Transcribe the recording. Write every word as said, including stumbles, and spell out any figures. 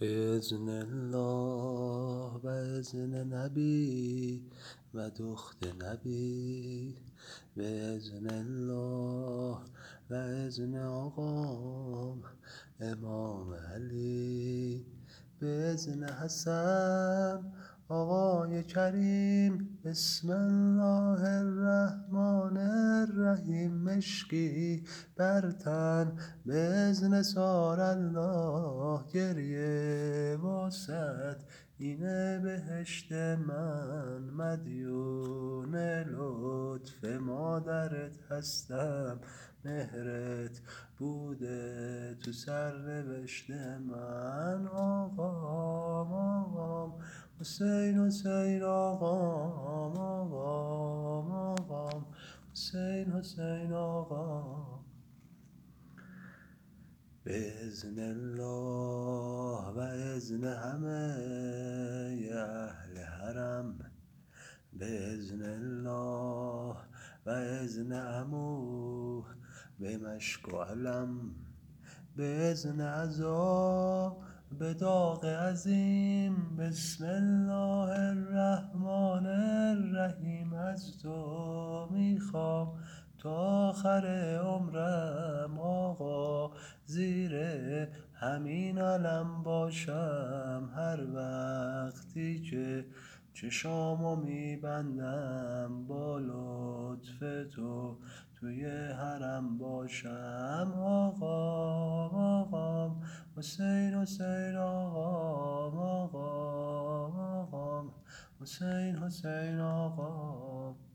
بإذن الله و اذن نبی و دخت نبی، بإذن الله و اذن آقام امام علی، بإذن حسن آقای کریم. بسم الله الرحمن الرحیم. مشکی بر تن بإذن سارالله، گریه واسد اینه بهشت من. مدیون لطف مادرت هستم، مهرت بوده تو سرنوشت من. آقام آقام حسین حسین آقام آقام آقام حسین حسین آقام. بإذن الله و اذن همه اهل حرم، بإذن الله و اذن عمو به مشک و علم، بإذن عزا به داغ عظیم. بسم الله الرحمن الرحیم. از تو میخوام تا آخر عمرم آقا، زیر همین علم باشم. هر وقتی که چشامو میبندم با لطف تو توی حرم باشم. آقام آقام حسین حسین آقام آقام آقام حسین حسین آقام.